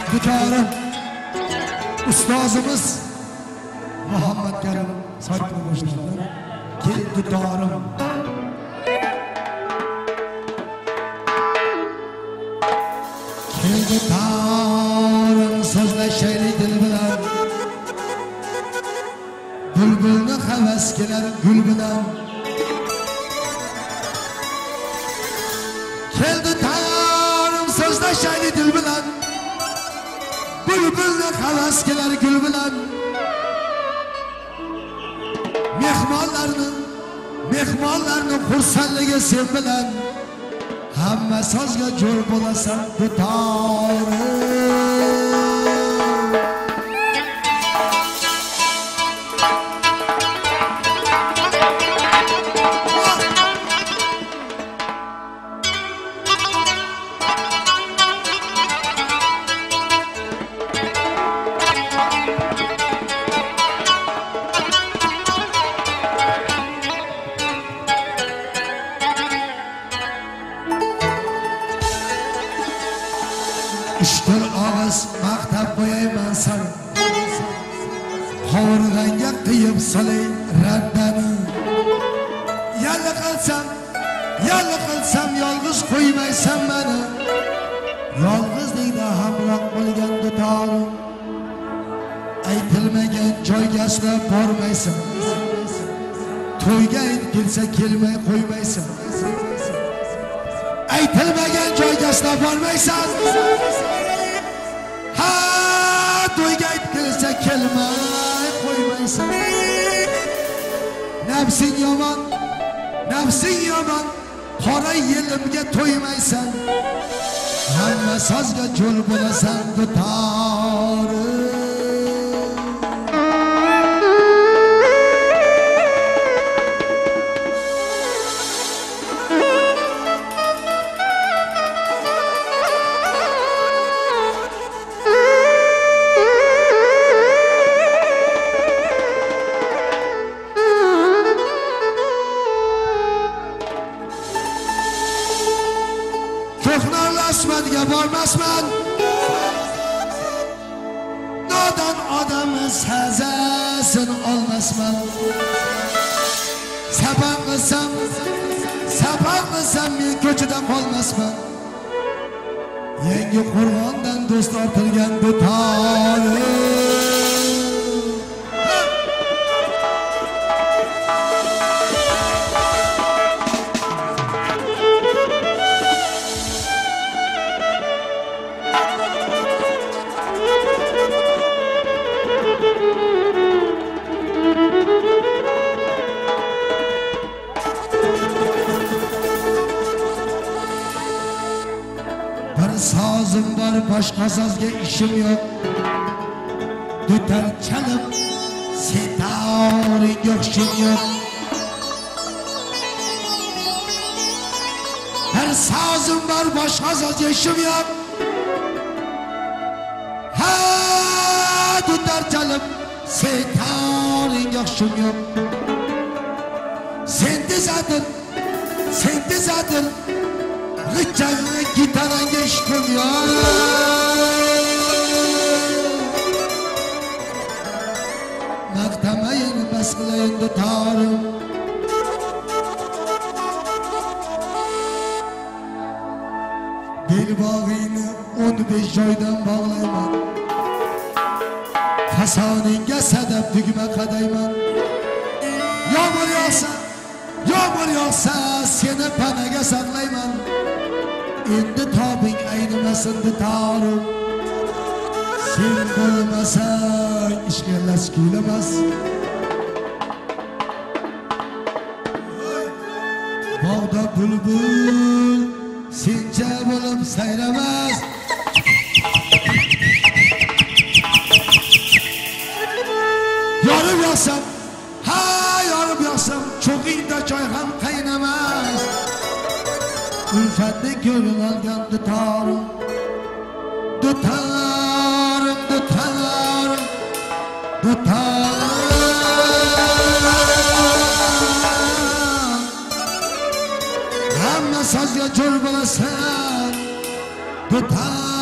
Dutarım Ustozimiz Muhammed Karim Sarkı başlardan Kel dutarım Kel dutarım sözleşeyli dil bilen Bülbülünü heves geler gül bilen Kel dutarım sözleşeyli dil bilen Bülbülünü heves geler gül bilen Mehmonlarni xursandligi sen bilan hamma sozga jo'r bo'lasan dutorim Ishqil og'iz maqtab qo'yayman sani Qovurg'anga qiyib solay raddani Yalli qilsam yolg'iz qo'ymaysan meni Yolg'izlikda hamroh bo'lgan dutorim Aytilmagan joyga aslo bormaysan To'yga kelsa kelmay qo'ymaysan Aytilmagan joyga aslo bormaysan Ha to'yga kelsa kelmay qo'ymaysan Nafsing yomon qora yelimga to'ymaysan Hamma sozga jo'r bo'lasan dutorim To'qnarlashmadiga bormasman Nodon odamni sazasin olmasman Sabab qilsam men ko'chada qolmasman Yangi Qur'ondan do'st ortilgan dutorim Sazım var başka sazga işim yok Dutar çalıp setarin yo'qshim yok Her sazım var başka sazga işim yok Ha dutar çalıp setarin yo'qshim yok Sen dizadın G'ichanli gitaranga ishqim yo'q Maqtamayin bas qilayin dutorim Belbog'ingni 15 joydan bog'layman Fasoningga sadab tugma qadayman Yomg'ir yog'sa seni panaga saqlayman Endi tobing aynimasin dutorim Sen bo'lmasang ishqalash kuylamas Bog'da bulbul sencha bo'lib sayramas Yorib yoqsam cho'qingda choy ham qaynamas Ulfatni ko'rin olgan dutorim Hamma sozga jo'r bo'lasan dutorim